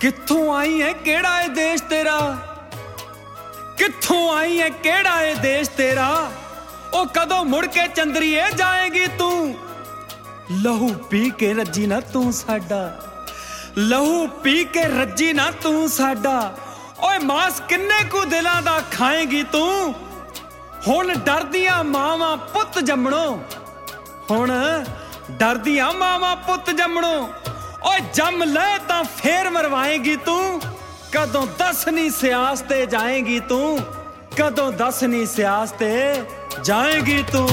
कित्थों आई है केड़ा है देश तेरा, कित्थों आई है केड़ा है देश तेरा, ओ कदों मुड़ के चंद्रीए जाएगी तू। लहू पी के रजी ना तू साडा, लहू पी के रजी ना तू साडा, ओए मास किन्ने कु दिलां दा खाएगी तू। हुण डरदियां मावां पुत जम्मणो, हुण डरदियां मावां पुत जम्मणो, ओए जम ले तां फेर मरवाएगी तू। कदों दसनी सियास ते जाएगी तू, कदों दसनी सियास ते जाएगी तू।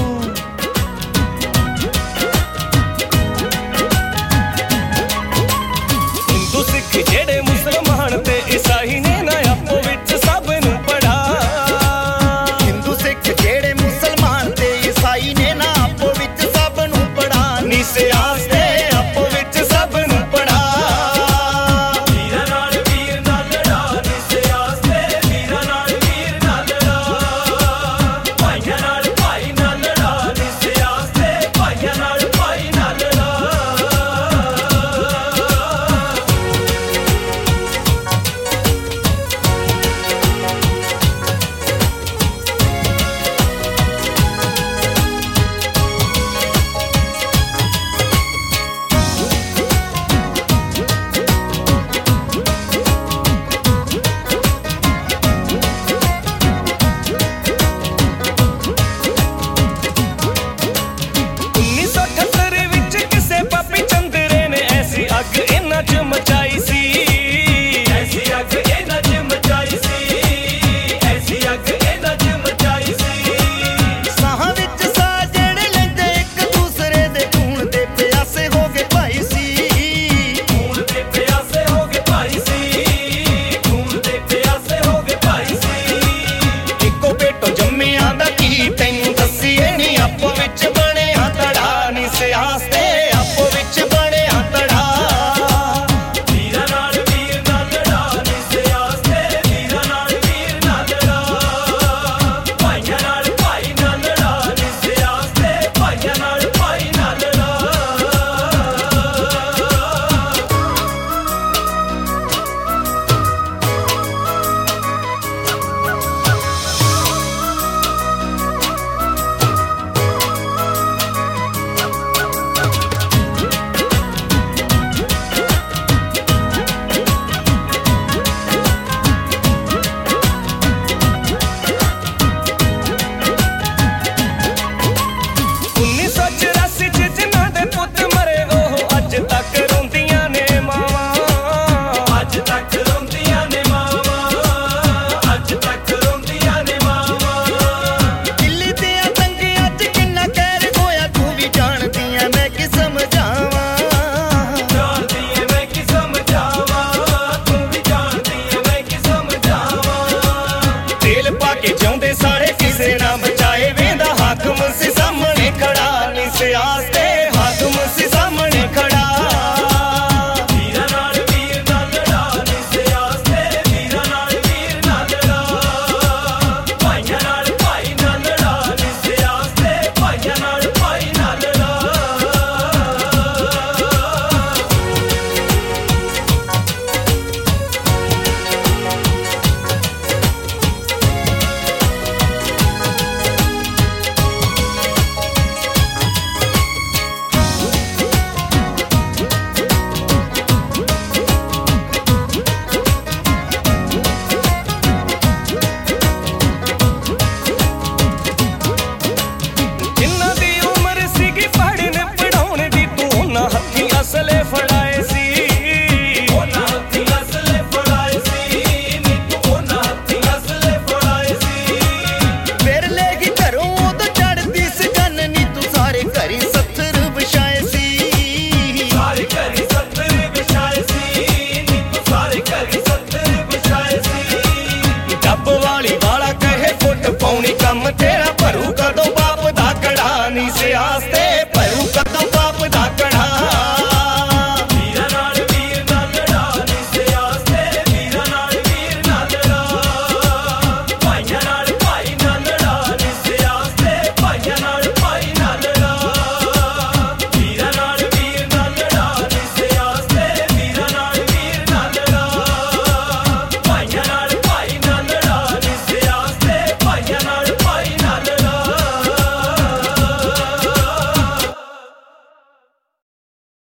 हिंदू सिख जेड़े मुसलमान ते ईसाई ने ना आपो विच सब नूं पढ़ा, हिंदू सिख जेड़े मुसलमान ते ईसाई ने ना आपो विच सब नूं पढ़ा। नी सियास ते आपो विच सब नूं पढ़ा। वीरां नाल वीर ना लड़ा, नी सियास ते वीरां नाल वीर ना लड़ा, भाईआं नाल भाई ना लड़ा, नी सियास ते भाईआं नाल भाई ना लड़ा। अग इन्ना च मचा